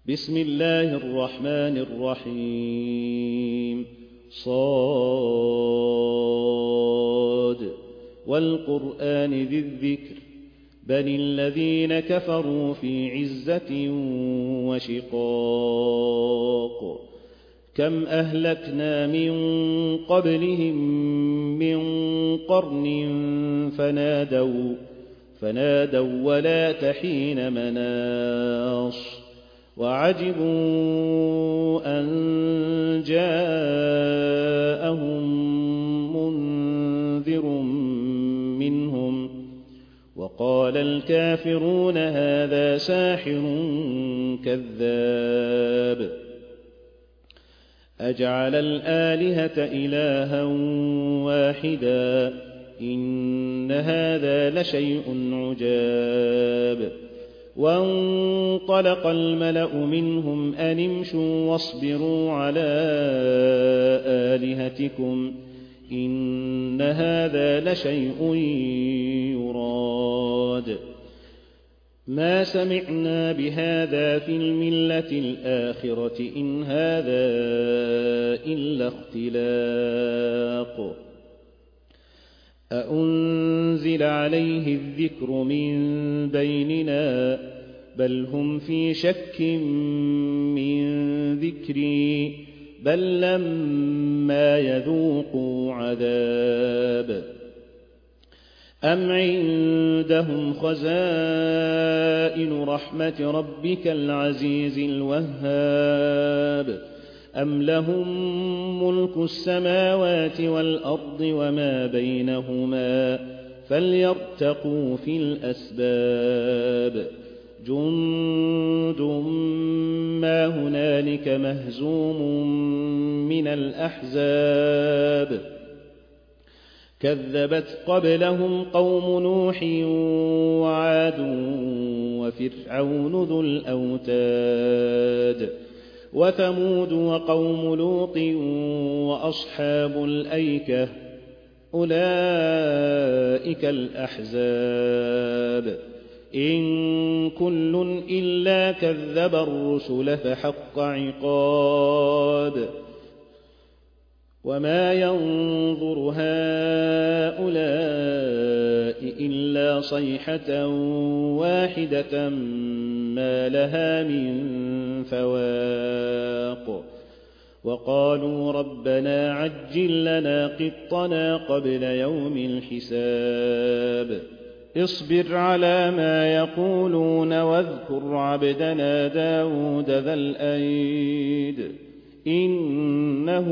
بسم الله الرحمن الرحيم صاد والقرآن ذي الذكر بل الذين كفروا في عزة وشقاق كم أهلكنا من قبلهم من قرن فنادوا ولا تحين مناص وعجبوا أن جاءهم منذر منهم وقال الكافرون هذا ساحر كذاب أجعل الآلهة إلها واحدا إن هذا لشيء عجاب وانطلق الملأ منهم أن امشوا واصبروا على آلهتكم إن هذا لشيء يراد ما سمعنا بهذا في الملة الآخرة إن هذا إلا اختلاق أأنزل عليه الذكر من بيننا بل هم في شك من ذكري بل لما يذوقوا عذاب أم عندهم خزائن رحمة ربك العزيز الوهاب أم لهم ملك السماوات والأرض وما بينهما فليرتقوا في الأسباب جند ما هنالك مهزوم من الأحزاب كذبت قبلهم قوم نوح وعاد وفرعون ذو الأوتاد وثمود وقوم لوط وأصحاب الأيكة أولئك الأحزاب إن كل إلا كذب الرسل فحق عقاب وما ينظر هؤلاء إلا صيحة واحدة ما لها من فواق وقالوا ربنا عجل لنا قطنا قبل يوم الحساب اصبر على ما يقولون واذكر عبدنا داود ذا الأيد إنه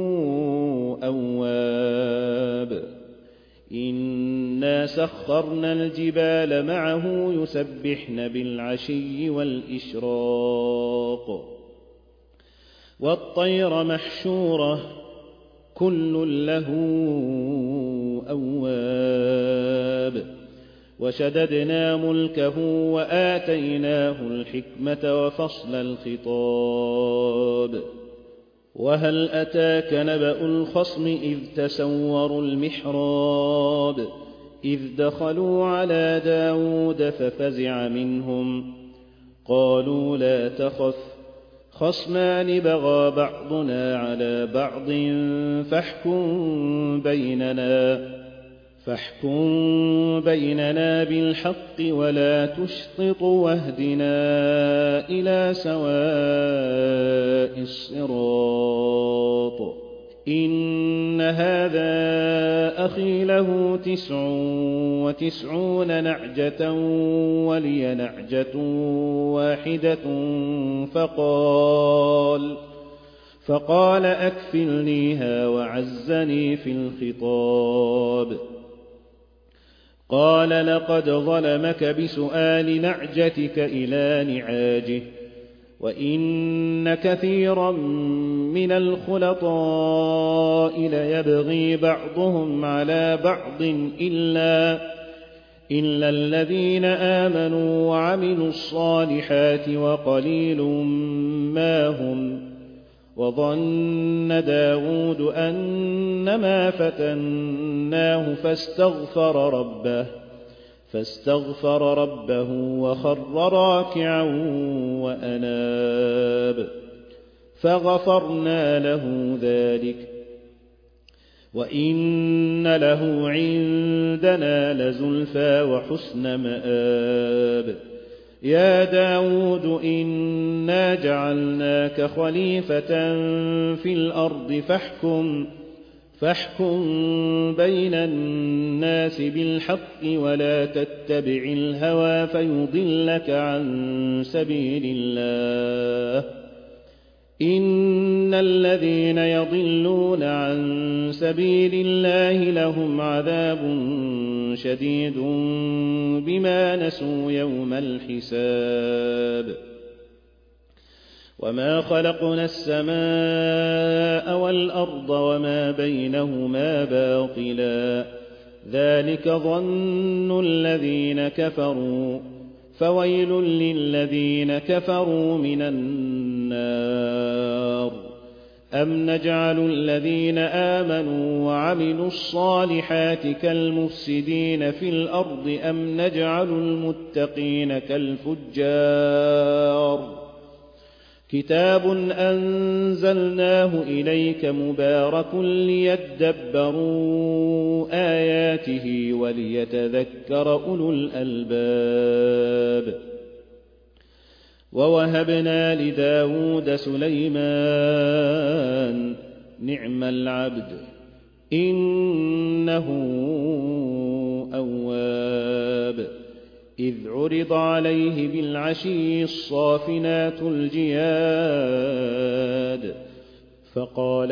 أواب إنا سخرنا الجبال معه يسبحن بالعشي والإشراق والطير محشورة كل له أواب وشددنا ملكه وآتيناه الحكمة وفصل الخطاب وهل أتاك نبأ الخصم إذ تسوروا المحراب إذ دخلوا على داود ففزع منهم قالوا لا تخف خصمان بغى بعضنا على بعض فاحكم بيننا بالحق ولا تشطط واهدنا إلى سواء الصراط إن هذا أخي له 99 نعجة ولي نعجة واحدة فقال أكفلنيها وعزني في الخطاب قال لقد ظلمك بسؤال نعجتك إلى نعاجه وإن كثيرا من الخلطاء ليبغي بعضهم على بعض إلا الذين آمنوا وعملوا الصالحات وقليل ما هم وظن داود أنما فتناه فاستغفر ربه فاستغفر ربه وخر راكعا وأناب فغفرنا له ذلك وإن له عندنا لزلفى وحسن مآب يا داود إنا جعلناك خليفة في الأرض فاحكم بين الناس بالحق ولا تتبع الهوى فيضلك عن سبيل الله إن الذين يضلون عن سبيل الله لهم عذاب شديد بما نسوا يوم الحساب وما خلقنا السماء والأرض وما بينهما باطلا ذلك ظن الذين كفروا فويل للذين كفروا من النار أم نجعل الذين آمنوا وعملوا الصالحات كالمفسدين في الأرض أم نجعل المتقين كالفجار كتاب أنزلناه إليك مبارك ليدبروا آياته وليتذكر أولو الألباب ووهبنا لداود سليمان نعم العبد إنه أواب إذ عرض عليه بالعشي الصافنات الجياد فقال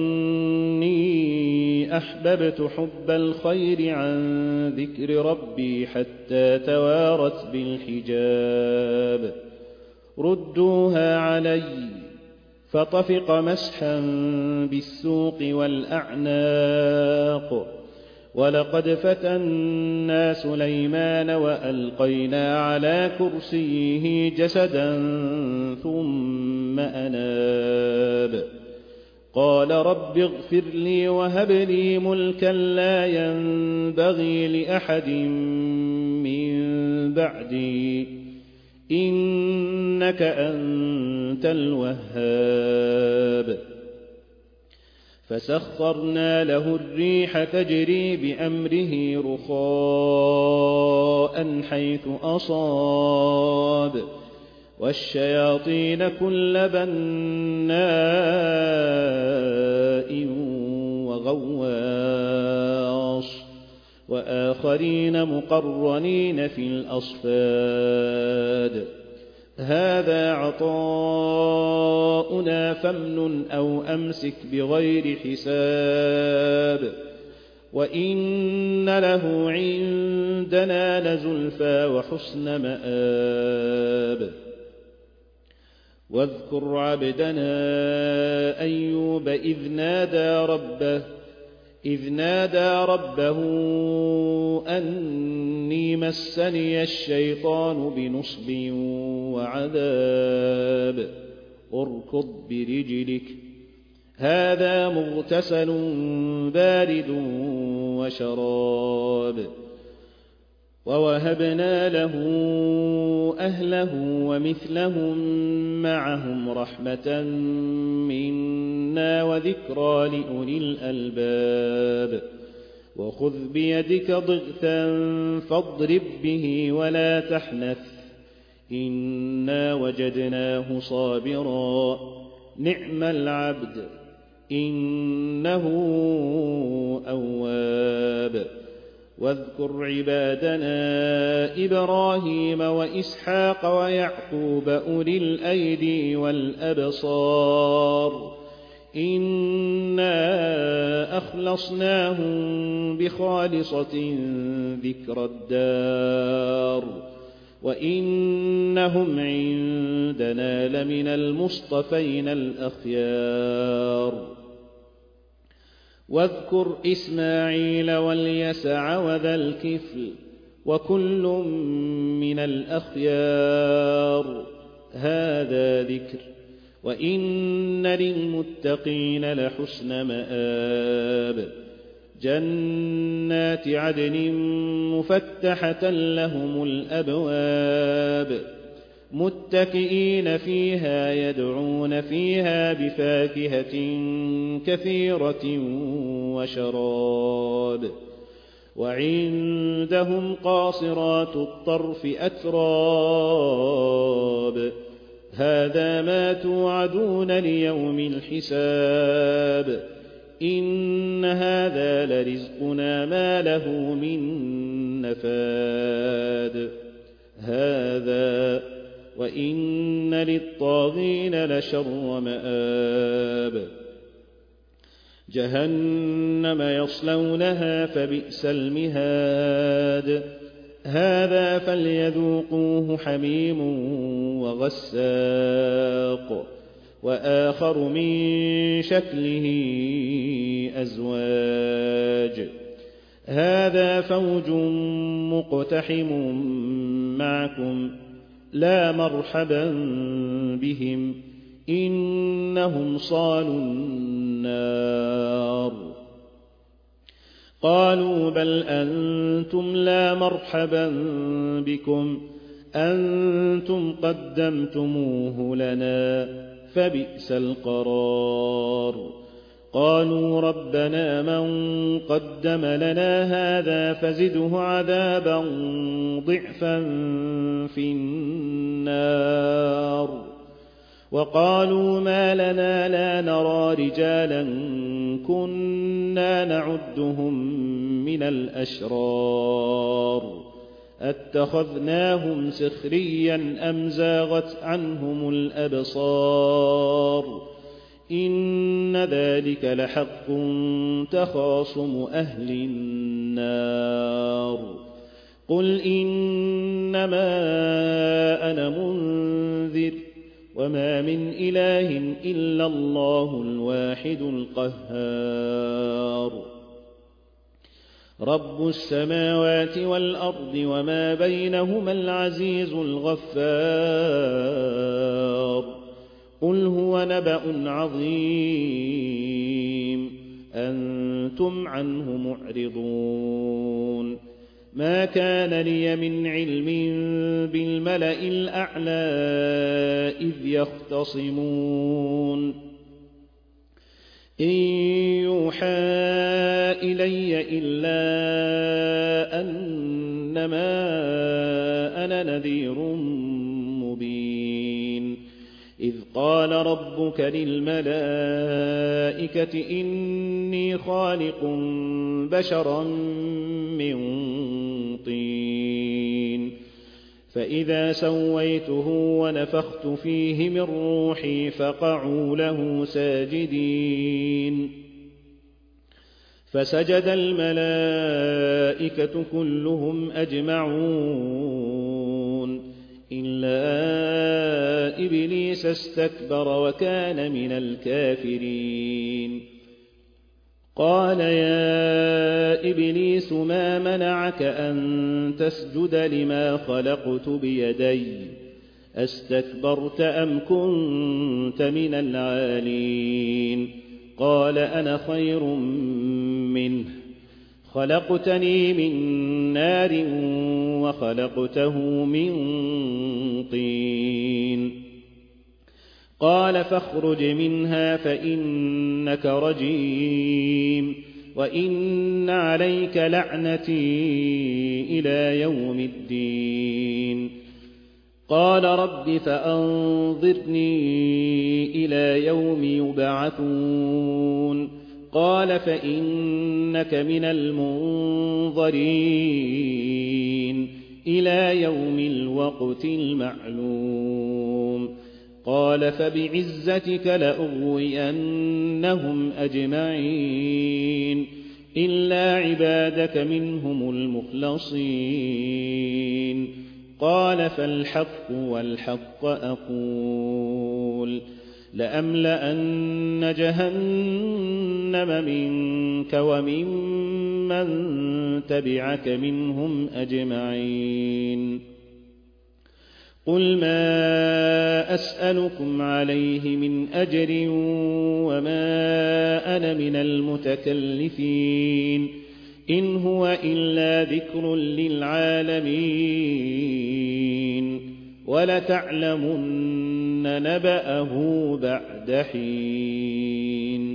إني أحببت حب الخير عن ذكر ربي حتى توارت بالحجاب ردوها علي فطفق مسحا بالسوق والأعناق ولقد فتنا سليمان وألقينا على كرسيه جسدا ثم أناب قال رب اغفر لي وهب لي ملكا لا ينبغي لأحد من بعدي إنك أنت الوهاب فسخرنا له الريح تجري بأمره رخاء حيث أصاب والشياطين كل بناء وغواص وآخرين مقرنين في الأصفاد هذا عطاؤنا فامنن أو أمسك بغير حساب وإن له عندنا لزلفى وحسن مآب واذكر عبدنا أيوب إذ نادى ربه أني مسني الشيطان بنصب وعذاب اركض برجلك هذا مغتسل بارد وشراب ووهبنا له أهله ومثلهم معهم رحمة منا وذكرى لأولي الألباب وخذ بيدك ضغثا فاضرب به ولا تحنث إنا وجدناه صابرا نعم العبد إنه أواب واذكر عبادنا إبراهيم وإسحاق ويعقوب أولي الأيدي والأبصار إنا أخلصناهم بخالصة ذكر الدار وإنهم عندنا لمن المصطفين الأخيار واذكر إسماعيل واليسع وذا الكفل وكل من الأخيار هذا ذكر وإن للمتقين لحسن مآب جنات عدن مفتحة لهم الأبواب متكئين فيها يدعون فيها بفاكهة كثيرة وشراب وعندهم قاصرات الطرف أتراب هذا ما توعدون ليوم الحساب إن هذا لرزقنا ما له من نفاد هذا وإن للطاغين لشر مآب جهنم يصلونها فبئس المهاد هذا فليذوقوه حميم وغساق وآخر من شكله أزواج هذا فوج مقتحم معكم لا مرحبا بهم إنهم صالوا النار قالوا بل أنتم لا مرحبا بكم أنتم قدمتموه لنا فبئس القرار قالوا ربنا من قدم لنا هذا فزده عذابا ضعفا في النار وقالوا ما لنا لا نرى رجالا كنا نعدهم من الأشرار أتخذناهم سخريا أم زاغت عنهم الأبصار إن ذلك لحق تخاصم أهل النار قل إنما أنا منذر وما من إله إلا الله الواحد القهار رب السماوات والأرض وما بينهما العزيز الغفار قل هو نبأ عظيم أنتم عنه معرضون ما كان لي من علم بالملأ الأعلى إذ يختصمون إن يوحى إلي إلا أنما أنا نذير مبين إذ قال ربك للملائكة إني خالق بشرا من طين فإذا سويته ونفخت فيه من روحي فقعوا له ساجدين فسجد الملائكة كلهم أجمعون إلا إبليس استكبر وكان من الكافرين قال يا إبليس ما منعك أن تسجد لما خلقت بيدي أستكبرت أم كنت من العالين قال أنا خير منه خلقتني من نار وخلقته من طين قال فاخرج منها فإنك رجيم وإن عليك لعنتي إلى يوم الدين قال رب فأنظرني إلى يوم يبعثون قال فإنك من المنظرين إلى يوم الوقت المعلوم قال فبعزتك لأغوينهم أجمعين إلا عبادك منهم المخلصين قال فالحق والحق أقول لأملأن جهنم منك وممن تبعك منهم أجمعين قل ما أسألكم عليه من أجر وما أنا من المتكلفين إن هو إلا ذكر للعالمين ولتعلمن نبأه بعد حين